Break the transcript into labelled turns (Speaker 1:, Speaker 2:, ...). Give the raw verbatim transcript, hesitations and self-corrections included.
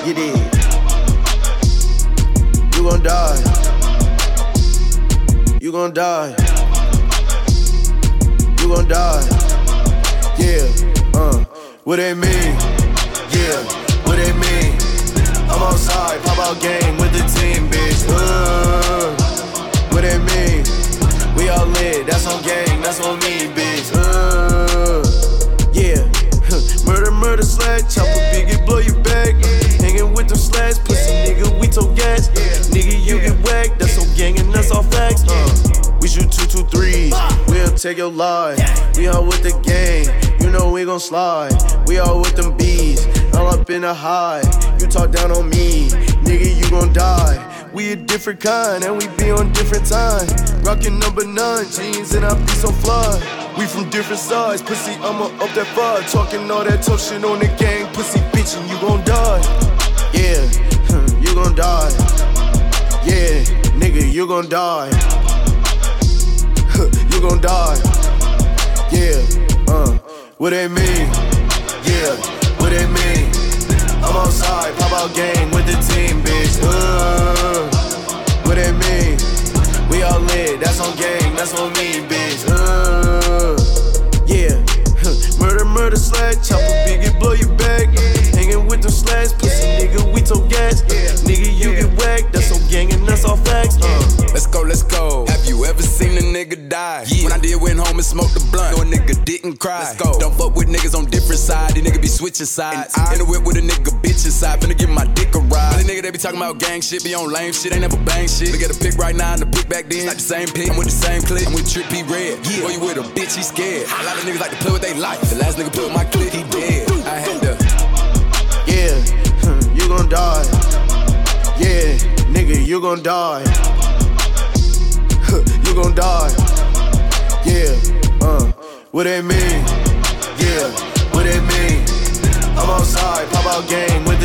Speaker 1: You did. You gon' die. You gon' die. You gon' die. Yeah, uh, what they mean? Yeah, what they mean? I'm outside, pop out game with the team, bitch. Uh, what they mean? We all lit, that's on gang, that's on me, bitch. Uh, yeah, murder, murder, slash, chopper, biggie, blow you back. Hanging with them slash, pussy nigga, we told gas. Nigga, you get whacked, that's on gang and that's all facts. Uh, we shoot two, two, threes, we'll take your life. We all with the gang, you know we gon' slide. We all with them bees, all up in the high. You talk down on me, nigga, you gon' die. We a different kind, and we be on different time. Rockin' number nine jeans, and I be so fly. We from different sides, pussy, I'ma up that fire. Talking all that tough shit on the gang, pussy bitch, and you gon' die. Yeah, you gon' die. Yeah, nigga, you gon' die. You gon' die. Yeah, uh, what they mean? Yeah, what they mean? I'm outside, pop out game with the team, bitch. Uh, what they mean? We all lit, that's on gang, that's on me, bitch. Uh, yeah, murder, murder, slash, chopper, biggie, blow you back. Hanging with them slash, pussy nigga, we told gas. Nigga, you get whacked, that's on gang and that's all facts. Uh.
Speaker 2: Let's go, let's go. Have you ever seen a nigga die? Yeah. When I did, went home and smoked the blunt. No, a nigga didn't cry. Let's go. Don't fuck with niggas on different sides. These niggas be switching sides. I, in the whip with a nigga bitch inside. Finna give my dick a ride. The nigga they be talking about gang shit, be on lame shit, ain't never bang shit. Look at the pick right now and the pick back then. It's not the same pick. I'm with the same click. I'm with Trip P Red. Yeah. Boy, you with a bitch, he scared. A lot of niggas like to play with they life. The last nigga put with my click, he dead. I had to.
Speaker 1: Yeah, you gon' die. Yeah, nigga, you gon' die. You gon' die. Yeah, uh, what they mean? Yeah, what they mean? I'm outside, pop out game with